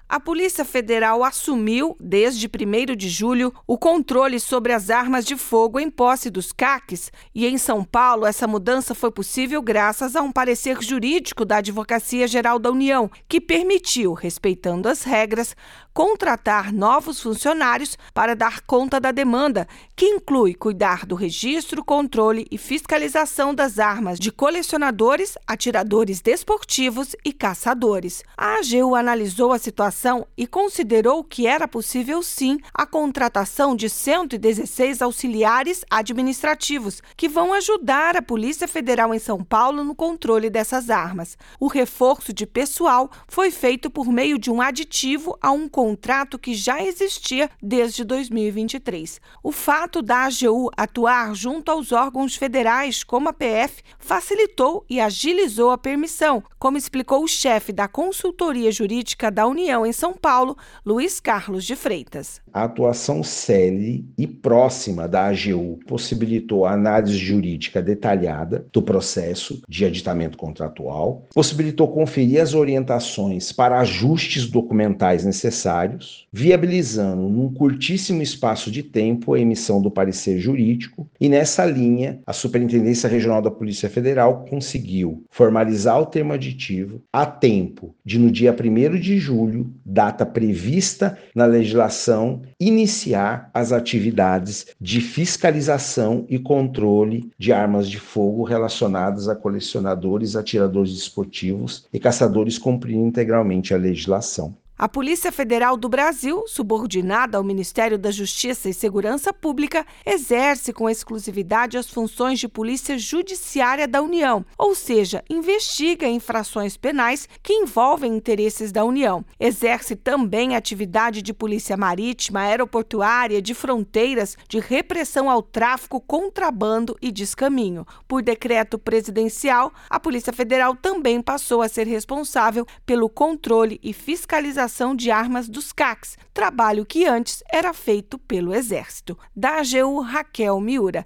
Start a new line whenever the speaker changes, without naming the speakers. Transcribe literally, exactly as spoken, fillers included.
A Polícia Federal assumiu, desde primeiro de julho, o controle sobre as armas de fogo em posse dos C A Cs, e em São Paulo essa mudança foi possível graças a um parecer jurídico da Advocacia Geral da União, que permitiu, respeitando as regras, contratar novos funcionários para dar conta da demanda, que inclui cuidar do registro, controle e fiscalização das armas de colecionadores, atiradores desportivos e caçadores. A AGU analisou a situação e considerou que era possível, sim, a contratação de cento e dezesseis auxiliares administrativos, que vão ajudar a Polícia Federal em São Paulo no controle dessas armas. O reforço de pessoal foi feito por meio de um aditivo a um contrato que já existia desde dois mil e vinte e três. O fato da AGU atuar junto aos órgãos federais, como a P F, facilitou e agilizou a permissão, como explicou o chefe da Consultoria Jurídica da União em São Paulo, Luiz Carlos de Freitas.
A atuação célere e próxima da AGU possibilitou a análise jurídica detalhada do processo de aditamento contratual, possibilitou conferir as orientações para ajustes documentais necessários, viabilizando num curtíssimo espaço de tempo a emissão do parecer jurídico, e nessa linha a Superintendência Regional da Polícia Federal conseguiu formalizar o termo aditivo a tempo de, no dia primeiro de julho, data prevista na legislação, iniciar as atividades de fiscalização e controle de armas de fogo relacionadas a colecionadores, atiradores desportivos e caçadores, cumprindo integralmente a legislação.
A Polícia Federal do Brasil, subordinada ao Ministério da Justiça e Segurança Pública, exerce com exclusividade as funções de Polícia Judiciária da União, ou seja, investiga infrações penais que envolvem interesses da União. Exerce também atividade de polícia marítima, aeroportuária, de fronteiras, de repressão ao tráfico, contrabando e descaminho. Por decreto presidencial, a Polícia Federal também passou a ser responsável pelo controle e fiscalização de armas dos C A Cs, trabalho que antes era feito pelo Exército. Da AGU, Raquel Miura.